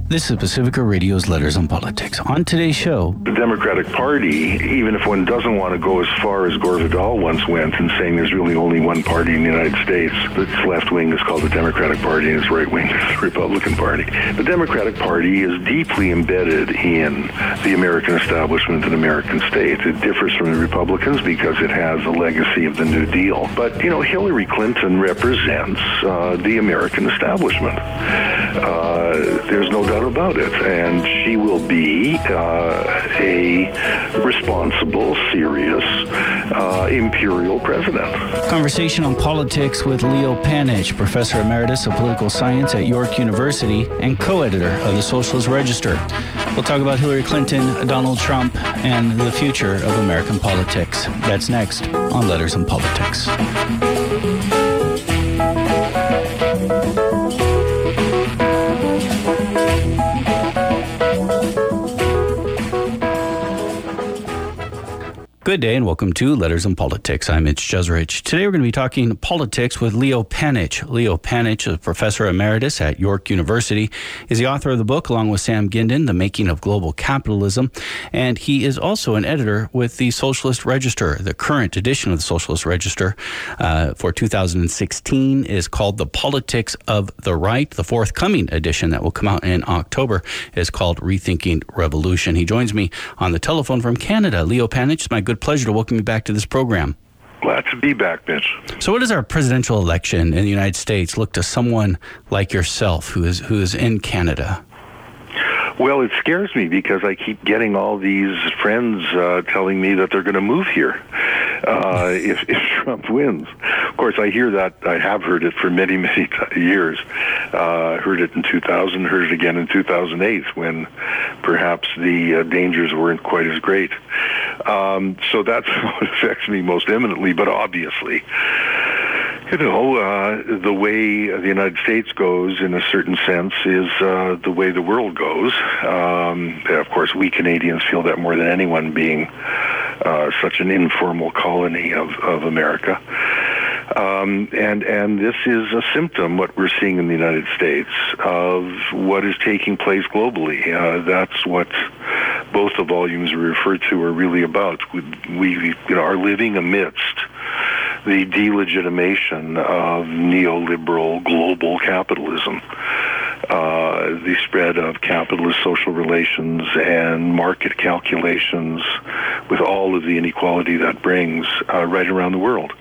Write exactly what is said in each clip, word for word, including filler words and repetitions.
This is Pacifica Radio's Letters on Politics. On today's show, the Democratic Party, even if one doesn't want to go as far as Gore Vidal once went in saying there's really only one party in the United States, its left wing is called the Democratic Party and its right wing is the Republican Party. The Democratic Party is deeply embedded in the American establishment and American state. It differs from the Republicans because it has a legacy of the New Deal. But, you know, Hillary Clinton represents uh, the American establishment. Uh, there's no doubt about it, and she will be uh, a responsible, serious, uh, imperial president. Conversation on politics with Leo Panitch, Professor Emeritus of Political Science at York University and co-editor of the Socialist Register. We'll talk about Hillary Clinton, Donald Trump, and the future of American politics. That's next on Letters on Politics. Good day and welcome to Letters on Politics. I'm Mitch Jeserich. Today we're going to be talking politics with Leo Panitch. Leo Panitch, a professor emeritus at York University, is the author of the book, along with Sam Gindin, The Making of Global Capitalism. And he is also an editor with the Socialist Register. The current edition of the Socialist Register uh, for two thousand sixteen is called The Politics of the Right. The forthcoming edition that will come out in October is called Rethinking Revolution. He joins me on the telephone from Canada. Leo Panitch, it's my good pleasure to welcome you back to this program. Glad to be back, Mitch. So what does our presidential election in the United States look to someone like yourself who is who is in Canada? Well, it scares me because I keep getting all these friends uh, telling me that they're going to move here uh, if, if Trump wins. Of course, I hear that. I have heard it for many, many t- years. Uh, heard it in two thousand, heard it again in two thousand eight when perhaps the uh, dangers weren't quite as great. Um, so that's how it affects me most eminently, but obviously, you know, uh, the way the United States goes, in a certain sense, is uh, the way the world goes. Um, of course, we Canadians feel that more than anyone, being uh, such an informal colony of, of America. Um, and and this is a symptom, what we're seeing in the United States, of what is taking place globally. Uh, that's what both the volumes we refer to are really about. We, we you know, are living amidst the delegitimation of neoliberal global capitalism, uh, the spread of capitalist social relations and market calculations with all of the inequality that brings uh, right around the world.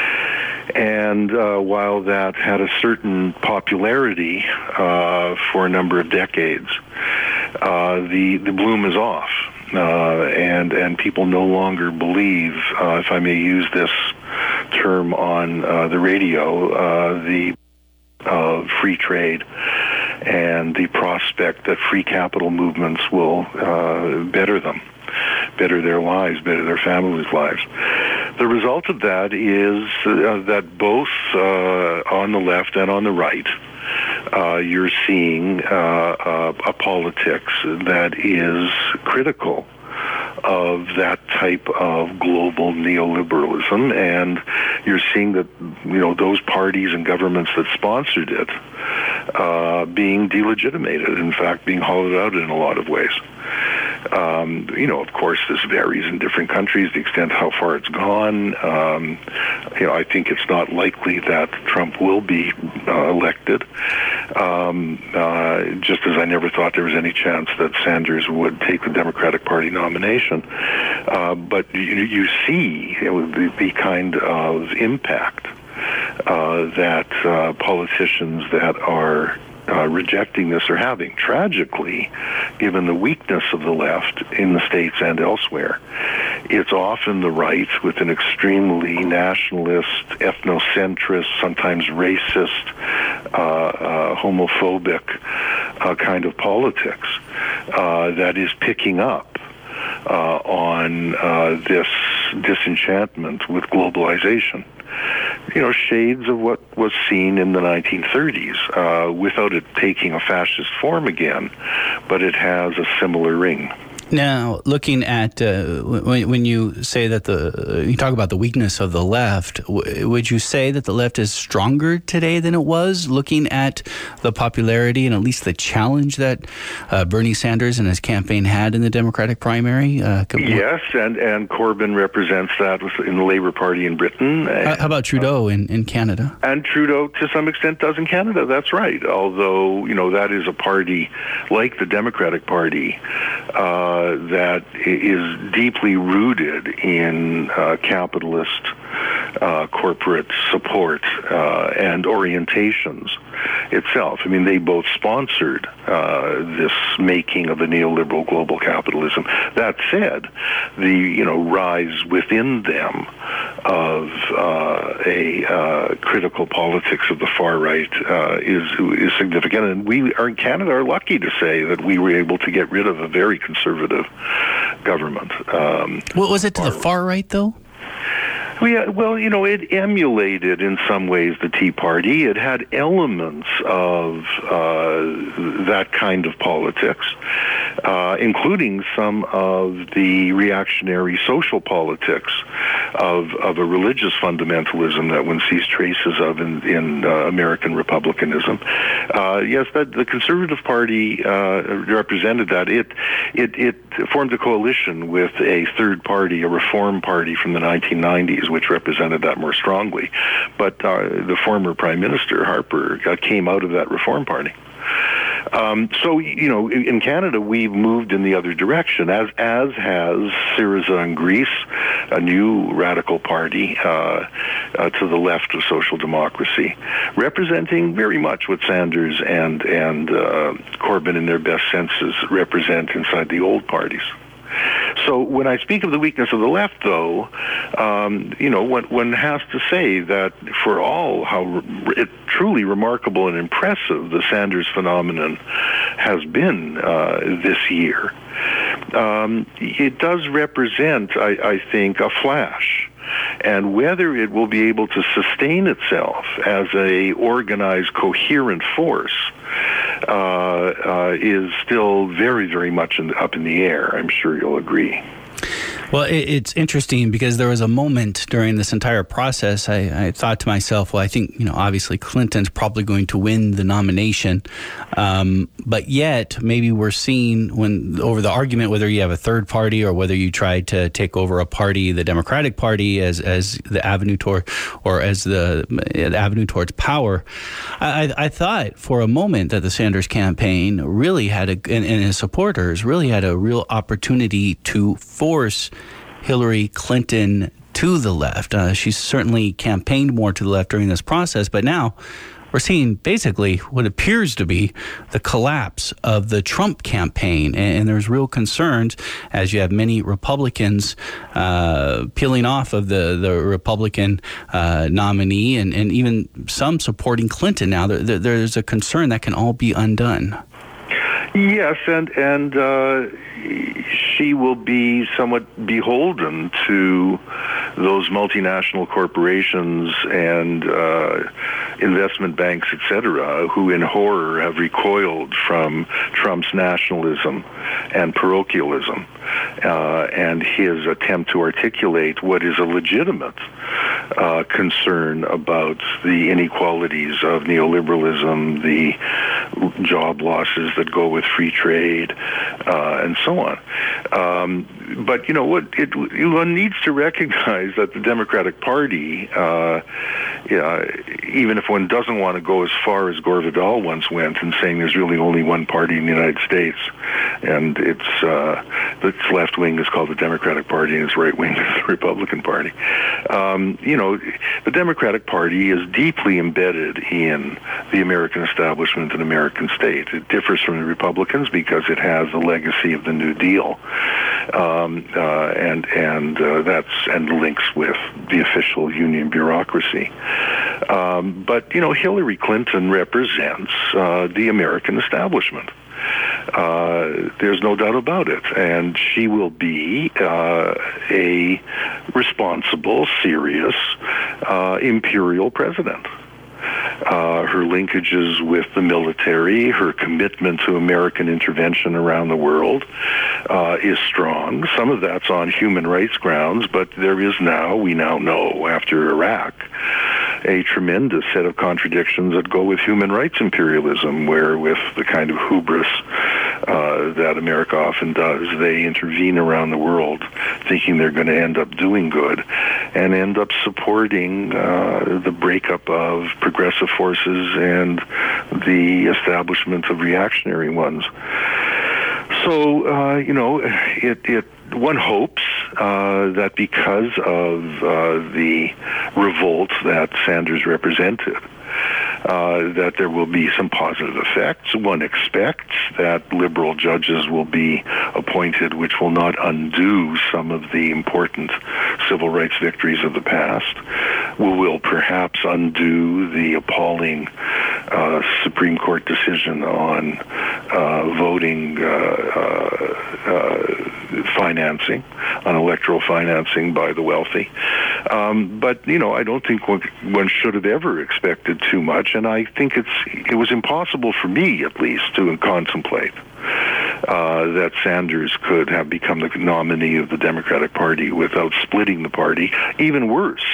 And uh, while that had a certain popularity uh, for a number of decades, uh, the, the bloom is off. Uh, and and people no longer believe, uh, if I may use this term on uh, the radio, uh, the uh, free trade and the prospect that free capital movements will uh, better them, better their lives, better their families' lives. The result of that is uh, that both uh, on the left and on the right, Uh, you're seeing uh, uh, a politics that is critical of that type of global neoliberalism, and you're seeing that, you know, those parties and governments that sponsored it uh, being delegitimated, in fact, being hollowed out in a lot of ways. Um, you know, of course, this varies in different countries, the extent how far it's gone. Um, you know, I think it's not likely that Trump will be uh, elected, um, uh, just as I never thought there was any chance that Sanders would take the Democratic Party nomination. Uh, but you, you see you know, the, the kind of impact uh, that uh, politicians that are Uh, rejecting this are having. Tragically, given the weakness of the left in the States and elsewhere, it's often the right with an extremely nationalist, ethnocentrist, sometimes racist, uh, uh, homophobic uh, kind of politics uh, that is picking up uh, on uh, this disenchantment with globalization. You know, shades of what was seen in the nineteen thirties, uh, without it taking a fascist form again, but it has a similar ring. Now, looking at uh, when, when you say that the uh, you talk about the weakness of the left, w- would you say that the left is stronger today than it was? Looking at the popularity and at least the challenge that uh, Bernie Sanders and his campaign had in the Democratic primary. Uh, yes, and and Corbyn represents that in the Labour Party in Britain. How, how about Trudeau in, in Canada? And Trudeau, to some extent, does in Canada. That's right. Although you know that is a party like the Democratic Party. Uh, that is deeply rooted in uh, capitalist uh, corporate support uh, and orientations itself. I mean, they both sponsored uh, this making of the neoliberal global capitalism. That said, the you know rise within them of uh, a uh, critical politics of the far right uh, is is significant, and we are in Canada are lucky to say that we were able to get rid of a very conservative government. Um, what was it to the far right, though? Yeah, well, you know, it emulated in some ways the Tea Party. It had elements of uh, that kind of politics, uh, including some of the reactionary social politics of of a religious fundamentalism that one sees traces of in, in uh, American republicanism. Uh, yes, that the Conservative Party uh, represented that. It it it formed a coalition with a third party, a Reform Party from the nineteen nineties, which represented that more strongly. But uh, the former Prime Minister, Harper, uh, came out of that Reform Party. Um, so, you know, in, in Canada, we've moved in the other direction, as as has Syriza in Greece, a new radical party uh, uh, to the left of social democracy, representing very much what Sanders and, and uh, Corbyn in their best senses represent inside the old parties. So when I speak of the weakness of the left, though, um, you know, one, one has to say that for all how re- it, truly remarkable and impressive the Sanders phenomenon has been uh, this year, um, it does represent, I, I think, a flash. And whether it will be able to sustain itself as a organized, coherent force uh, uh, is still very, very much in, up in the air. I'm sure you'll agree. Well, it's interesting because there was a moment during this entire process I, I thought to myself, well, I think, you know, obviously Clinton's probably going to win the nomination. Um, but yet maybe we're seeing when over the argument whether you have a third party or whether you try to take over a party, the Democratic Party, as as the avenue toward or as the, the avenue towards power. I, I thought for a moment that the Sanders campaign really had a and, and his supporters really had a real opportunity to force Hillary Clinton to the left. Uh, she's certainly campaigned more to the left during this process, but now we're seeing basically what appears to be the collapse of the Trump campaign. And, and there's real concerns as you have many Republicans uh, peeling off of the, the Republican uh, nominee and, and even some supporting Clinton now. There, there, there's a concern that can all be undone. Yes, and and uh, she will be somewhat beholden to those multinational corporations and uh, investment banks, et cetera, who in horror have recoiled from Trump's nationalism and parochialism uh, and his attempt to articulate what is a legitimate uh, concern about the inequalities of neoliberalism, the job losses that go with free trade, uh, and so on. Um, but, you know, what it, one needs to recognize that the Democratic Party, uh, yeah, even if one doesn't want to go as far as Gore Vidal once went in saying there's really only one party in the United States, and its, uh, its left wing is called the Democratic Party and its right wing is the Republican Party. Um, you know, the Democratic Party is deeply embedded in the American establishment and American state. It differs from the Republicans because it has the legacy of the New Deal, um, uh, and and uh, that's and links with the official union bureaucracy. Um, but you know, Hillary Clinton represents uh, the American establishment. Uh, there's no doubt about it, and she will be uh, a responsible, serious uh, imperial president. Uh, her linkages with the military, her commitment to American intervention around the world uh, is strong. Some of that's on human rights grounds, but there is now, we now know after Iraq, a tremendous set of contradictions that go with human rights imperialism, where with the kind of hubris uh, that America often does, they intervene around the world thinking they're going to end up doing good and end up supporting uh, the breakup of progressive forces and the establishment of reactionary ones. So, uh, you know, it, it one hopes uh, that because of uh, the revolt that Sanders represented, Uh, that there will be some positive effects. One expects that liberal judges will be appointed, which will not undo some of the important civil rights victories of the past, will, will perhaps undo the appalling uh, Supreme Court decision on uh, voting uh, uh, uh, financing, on electoral financing by the wealthy. Um, but, you know, I don't think one, one should have ever expected too much. And I think it's it was impossible for me, at least, to contemplate uh, that Sanders could have become the nominee of the Democratic Party without splitting the party. Even worse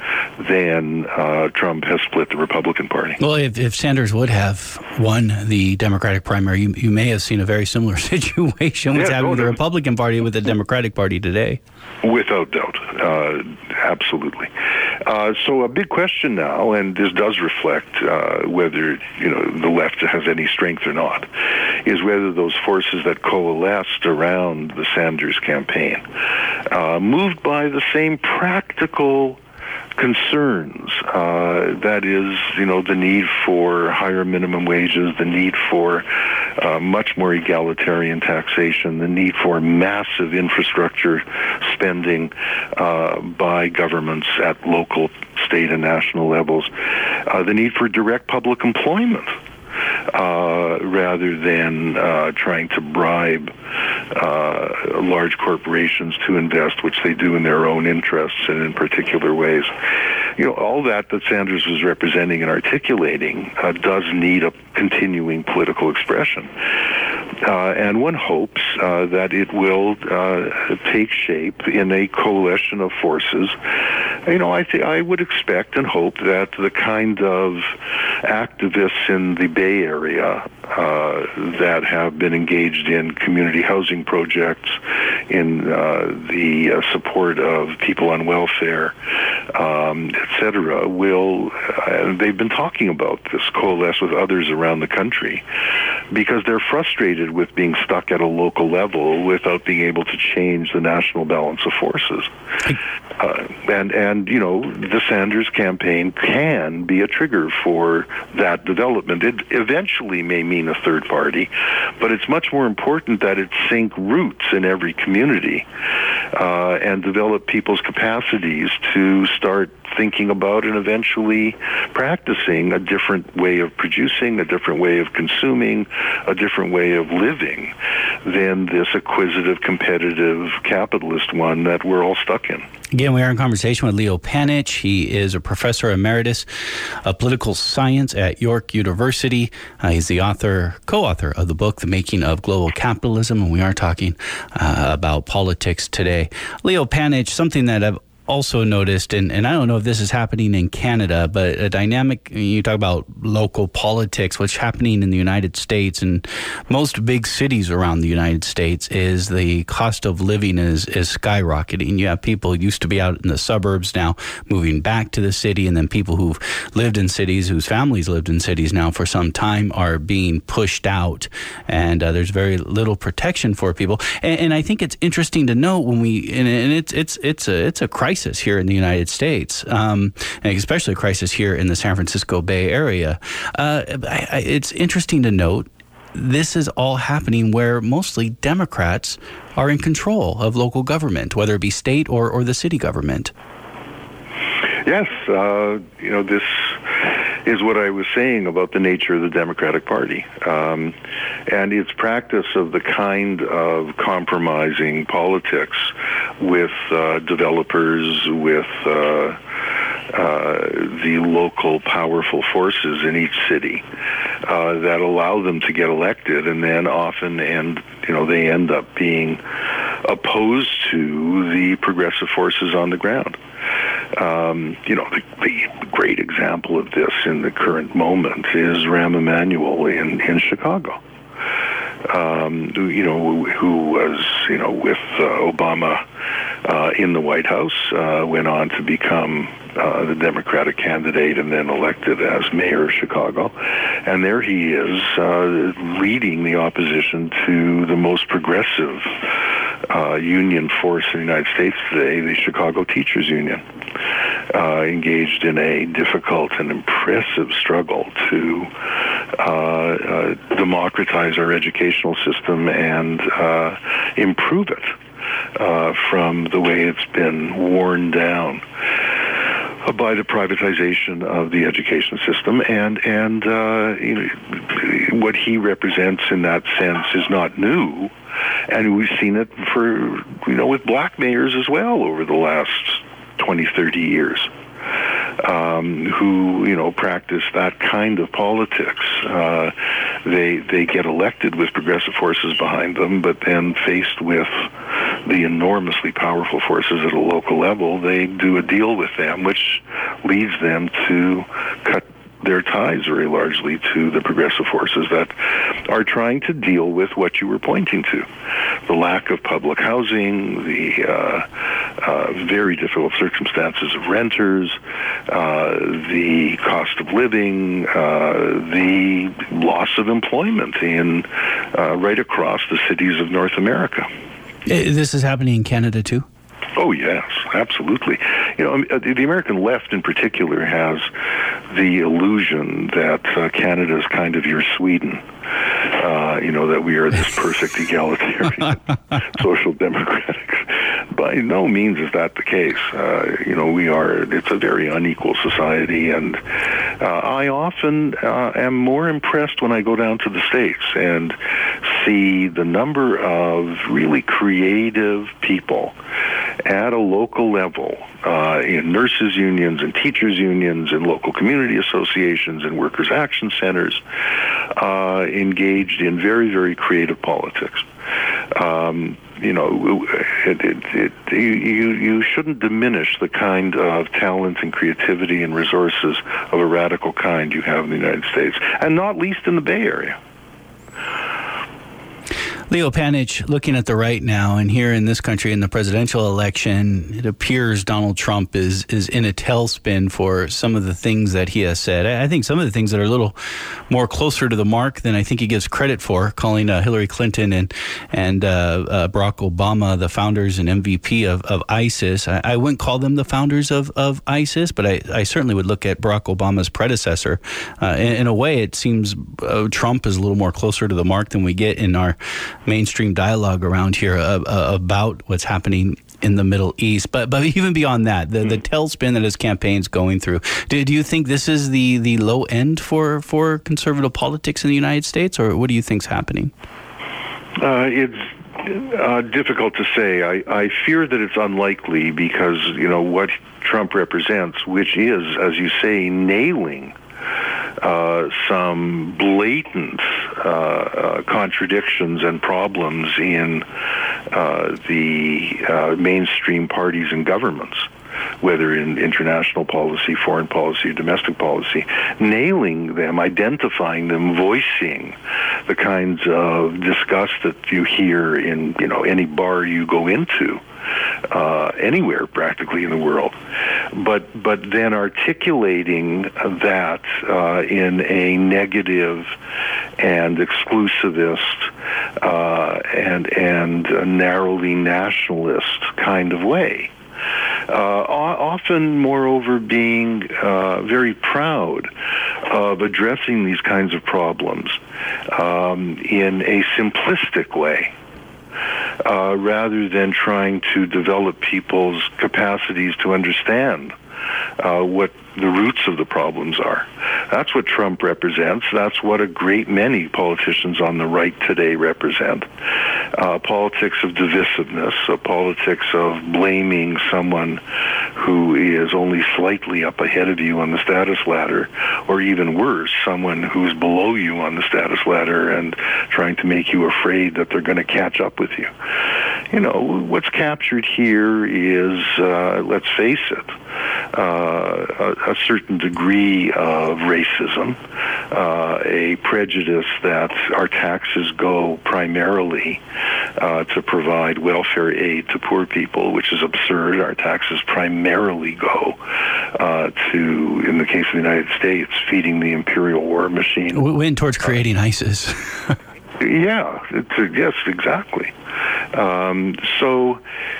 than uh, Trump has split the Republican Party. Well, if, if Sanders would have won the Democratic primary, you, you may have seen a very similar situation with yeah, having no, the no. Republican Party with the Democratic Party today. Without doubt. Uh, absolutely. Uh, so a big question now, and this does reflect uh, whether, you know, the left has any strength or not, is whether those forces that coalesced around the Sanders campaign, uh, moved by the same practical concerns, uh, that is, you know, the need for higher minimum wages, the need for uh, much more egalitarian taxation, the need for massive infrastructure spending uh, by governments at local, state, and national levels, uh, the need for direct public employment, Uh, rather than uh, trying to bribe uh, large corporations to invest, which they do in their own interests and in particular ways. You know, all that that Sanders was representing and articulating uh, does need a continuing political expression. Uh, and one hopes uh, that it will uh, take shape in a coalition of forces. You know, I th- I would expect and hope that the kind of activists in the Bay Area uh, that have been engaged in community housing projects, in uh, the uh, support of people on welfare, um, et cetera, will, uh, they've been talking about this, coalesce with others around the country, because they're frustrated with being stuck at a local level without being able to change the national balance of forces. Uh, and, and, you know, the Sanders campaign can be a trigger for that development. It eventually may mean a third party, but it's much more important that it sink roots in every community uh, and develop people's capacities to start thinking about and eventually practicing a different way of producing, a different way of consuming, a different way of living than this acquisitive, competitive, capitalist one that we're all stuck in. Again, we are in conversation with Leo Panitch. He is a professor emeritus of political science at York University. Uh, he's the author, co-author of the book, The Making of Global Capitalism, and we are talking uh, about politics today. Leo Panitch, something that I've also noticed, and, and I don't know if this is happening in Canada, but a dynamic, you talk about local politics, what's happening in the United States and most big cities around the United States is the cost of living is, is skyrocketing. You have people who used to be out in the suburbs now moving back to the city, and then people who've lived in cities, whose families lived in cities now for some time are being pushed out, and uh, there's very little protection for people. And, and I think it's interesting to note when we, and, and it's, it's, it's a, it's a crisis here in the United States, um, and especially a crisis here in the San Francisco Bay Area. Uh, I, I, it's interesting to note this is all happening where mostly Democrats are in control of local government, whether it be state or, or the city government. Yes, uh, you know, this is what I was saying about the nature of the Democratic Party um, and its practice of the kind of compromising politics with uh, developers, with uh, uh, the local powerful forces in each city uh, that allow them to get elected, and then often end, you know, they end up being opposed to the progressive forces on the ground. Um, you know, the, the great example of this in the current moment is Rahm Emanuel in, in Chicago. Um, who, you know, who was, you know, with uh, Obama uh, in the White House, uh, went on to become uh, the Democratic candidate and then elected as mayor of Chicago. And there he is, uh, leading the opposition to the most progressive uh, union force in the United States today, the Chicago Teachers Union. Uh, engaged in a difficult and impressive struggle to uh, uh, democratize our educational system and uh, improve it uh, from the way it's been worn down by the privatization of the education system. And and uh, you know, what he represents in that sense is not new, and we've seen it for, you know, with black mayors as well over the last twenty, thirty years, um, who, you know, practice that kind of politics. Uh, they they get elected with progressive forces behind them, but then faced with the enormously powerful forces at a local level, they do a deal with them, which leads them to cut their ties very largely to the progressive forces that are trying to deal with what you were pointing to. The lack of public housing, the uh, uh, very difficult circumstances of renters, uh, the cost of living, uh, the loss of employment in uh, right across the cities of North America. This is happening in Canada too? Oh, yes, absolutely. You know, the American left in particular has the illusion that uh, Canada is kind of your Sweden. Uh, you know, that we are this perfect egalitarian social democratic. By no means is that the case. Uh, you know, we are, it's a very unequal society, and uh, I often uh, am more impressed when I go down to the States and see the number of really creative people at a local level, uh, in nurses unions and teachers unions and local community associations and workers' action centers, uh, engaged in very, very creative politics. Um, you know, it, it, it, you, you shouldn't diminish the kind of talent and creativity and resources of a radical kind you have in the United States, and not least in the Bay Area. Leo Panitch, looking at the right now, and here in this country in the presidential election, it appears Donald Trump is is in a tailspin for some of the things that he has said. I think some of the things that are a little more closer to the mark than I think he gives credit for, calling uh, Hillary Clinton and and uh, uh, Barack Obama the founders and M V P of, of ISIS. I, I wouldn't call them the founders of, of ISIS, but I, I certainly would look at Barack Obama's predecessor. Uh, in, in a way, it seems uh, Trump is a little more closer to the mark than we get in our mainstream dialogue around here uh, uh, about what's happening in the Middle East. But but even beyond that, the, the tailspin that his campaign's going through, do, do you think this is the, the low end for, for conservative politics in the United States, or what do you think's happening? Uh, it's uh, difficult to say. I, I fear that it's unlikely because, you know, what Trump represents, which is, as you say, nailing Uh, some blatant uh, uh, contradictions and problems in uh, the uh, mainstream parties and governments, whether in international policy, foreign policy, domestic policy, nailing them, identifying them, voicing the kinds of disgust that you hear in, you know, any bar you go into. Uh, anywhere practically in the world, but but then articulating that uh, in a negative and exclusivist uh, and and a narrowly nationalist kind of way. Uh, often, moreover, being uh, very proud of addressing these kinds of problems um, in a simplistic way. Uh, rather than trying to develop people's capacities to understand uh, what the roots of the problems are. That's what Trump represents. That's what a great many politicians on the right today represent. Uh, politics of divisiveness, a politics of blaming someone who is only slightly up ahead of you on the status ladder, or even worse, someone who's below you on the status ladder and trying to make you afraid that they're going to catch up with you. You know, what's captured here is, uh, let's face it, uh, a, a certain degree of racism, uh, a prejudice that our taxes go primarily uh, to provide welfare aid to poor people, which is absurd. Our taxes primarily go uh, to, in the case of the United States, feeding the imperial war machine. We went towards creating ISIS. Yeah, it's, yes, exactly. Um, so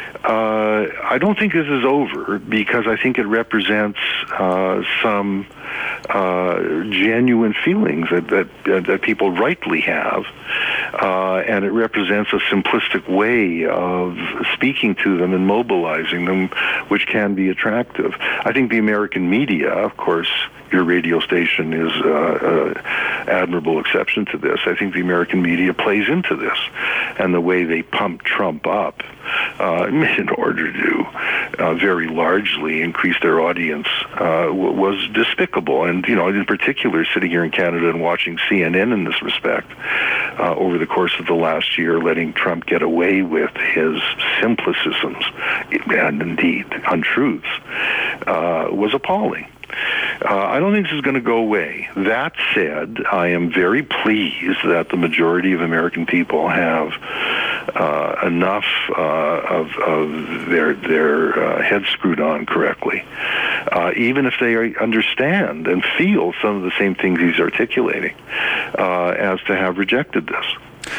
uh, I don't think this is over, because I think it represents uh, some uh, genuine feelings that, that, that people rightly have, uh, and it represents a simplistic way of speaking to them and mobilizing them, which can be attractive. I think the American media, of course, your radio station is an uh, uh, admirable exception to this. I think the American media plays into this, and the way they pump Trump up uh, in order to uh, very largely increase their audience uh, was despicable. And, you know, in particular, sitting here in Canada and watching C N N in this respect, uh, over the course of the last year, letting Trump get away with his simplicisms and indeed untruths uh, was appalling. Uh, I don't think this is going to go away. That said, I am very pleased that the majority of American people have uh, enough uh, of, of their their uh, heads screwed on correctly, uh, even if they understand and feel some of the same things he's articulating, uh, as to have rejected this.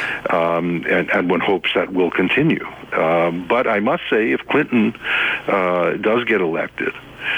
Um, and, and one hopes that will continue. Um, but I must say, if Clinton uh, does get elected,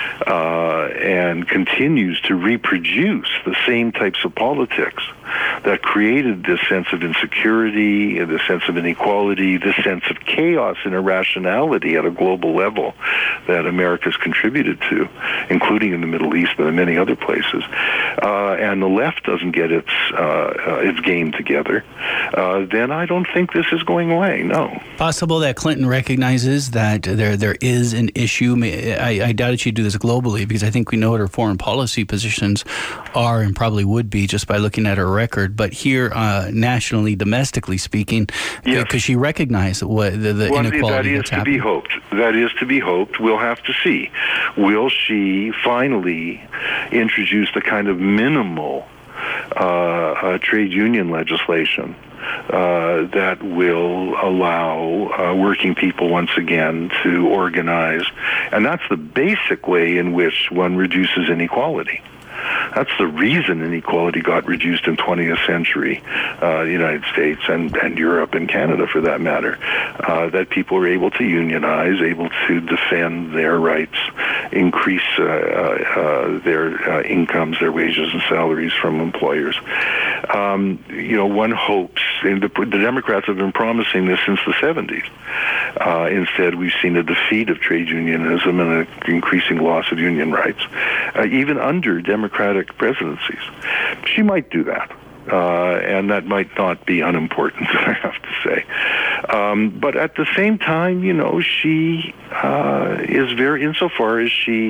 Uh, and continues to reproduce the same types of politics that created this sense of insecurity, this sense of inequality, this sense of chaos and irrationality at a global level that America's contributed to, including in the Middle East and in many other places, uh, and the left doesn't get its uh, uh, its game together, uh, then I don't think this is going away, no. Possible that Clinton recognizes that there there is an issue. I, I doubt she'd do this globally, because I think we know what her foreign policy positions are and probably would be just by looking at her record. But here, uh, nationally, domestically speaking, yes. Could she recognize what the, the well, inequality that's happening? That is to be hoped. That is to be hoped. We'll have to see. Will she finally introduce the kind of minimal uh, uh, trade union legislation Uh, that will allow uh, working people once again to organize? And that's the basic way in which one reduces inequality. That's the reason inequality got reduced in twentieth century uh, the United States and, and Europe and Canada, for that matter, uh, that people were able to unionize, able to defend their rights, increase uh, uh, their uh, incomes, their wages and salaries from employers. Um, you know, one hopes, and the, the Democrats have been promising this since the seventies. Uh, instead, we've seen a defeat of trade unionism and an increasing loss of union rights, uh, even under Democratic presidencies. She might do that. Uh, and that might not be unimportant, I have to say. Um, but at the same time, you know, she uh, is very, insofar as she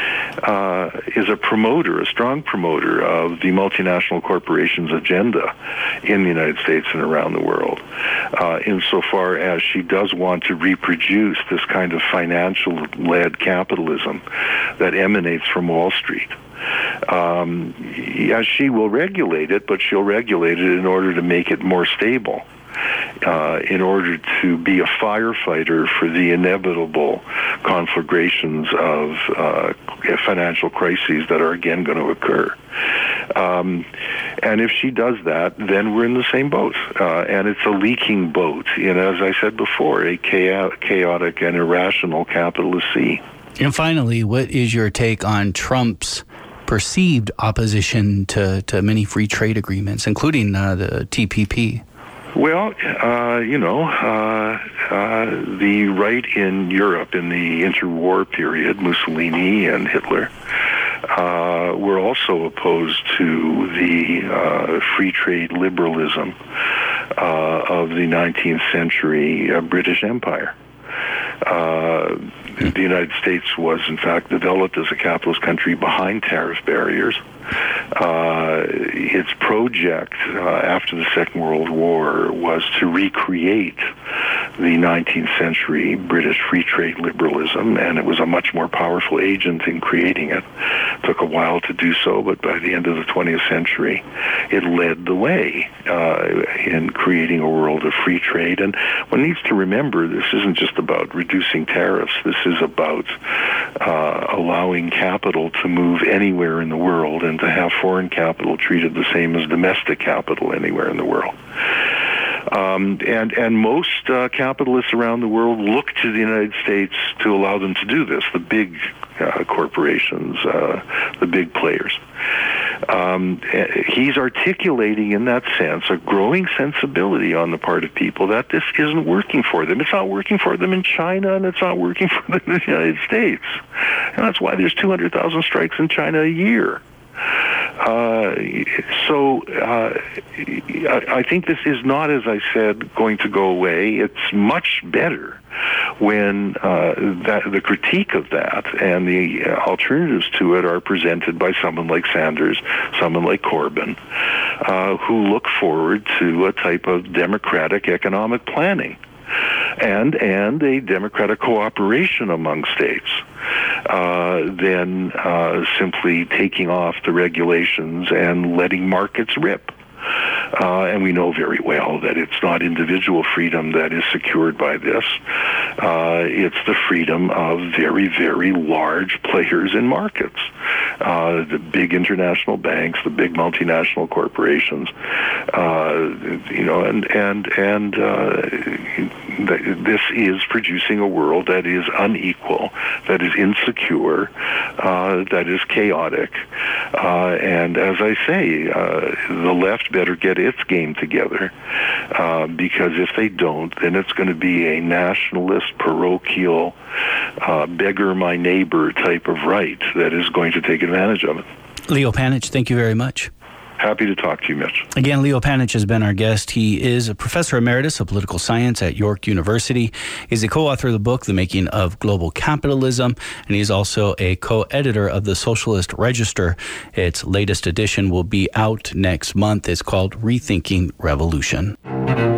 uh, is a promoter, a strong promoter of the multinational corporations' agenda in the United States and around the world, uh, insofar as she does want to reproduce this kind of financial-led capitalism that emanates from Wall Street. Um, yeah, she will regulate it, but she'll regulate it in order to make it more stable, uh, in order to be a firefighter for the inevitable conflagrations of uh, financial crises that are again going to occur. Um, and if she does that, then we're in the same boat. Uh, and it's a leaking boat in, as I said before, a chaotic and irrational capitalist sea. And finally, what is your take on Trump's perceived opposition to, to many free trade agreements, including uh, the T P P? Well, uh, you know, uh, uh, the right in Europe in the interwar period, Mussolini and Hitler, uh, were also opposed to the uh, free trade liberalism uh, of the nineteenth century uh, British Empire. Uh, the United States was, in fact, developed as a capitalist country behind tariff barriers. Uh, its project uh, after the Second World War was to recreate the nineteenth century British free trade liberalism, and it was a much more powerful agent in creating it. It took a while to do so, but by the end of the twentieth century, it led the way uh, in creating a world of free trade. And one needs to remember, this isn't just about reducing tariffs. This is about uh, allowing capital to move anywhere in the world and to have foreign capital treated the same as domestic capital anywhere in the world. Um, and and most uh, capitalists around the world look to the United States to allow them to do this, the big uh, corporations, uh, the big players. Um, he's articulating in that sense a growing sensibility on the part of people that this isn't working for them. It's not working for them in China, and it's not working for them in the United States. And that's why there's two hundred thousand strikes in China a year. Uh, so uh, I think this is not, as I said, going to go away. It's much better when uh, that, the critique of that and the alternatives to it are presented by someone like Sanders, someone like Corbyn, uh, who look forward to a type of democratic economic planning and and a democratic cooperation among states, uh, than uh, simply taking off the regulations and letting markets rip. Uh, and we know very well that it's not individual freedom that is secured by this. Uh, it's the freedom of very, very large players in markets. Uh, the big international banks, the big multinational corporations, uh, you know, and, and, and uh, this is producing a world that is unequal, that is insecure, uh, that is chaotic. Uh, and as I say, uh, the left better get its game together, uh, because if they don't, then it's going to be a nationalist, parochial, uh, beggar my neighbor type of right that is going to take advantage of it. Leo Panitch, thank you very much. Happy to talk to you, Mitch. Again, Leo Panitch has been our guest. He is a professor emeritus of political science at York University. He's a co-author of the book, The Making of Global Capitalism, and he's also a co-editor of the Socialist Register. Its latest edition will be out next month. It's called Rethinking Revolution.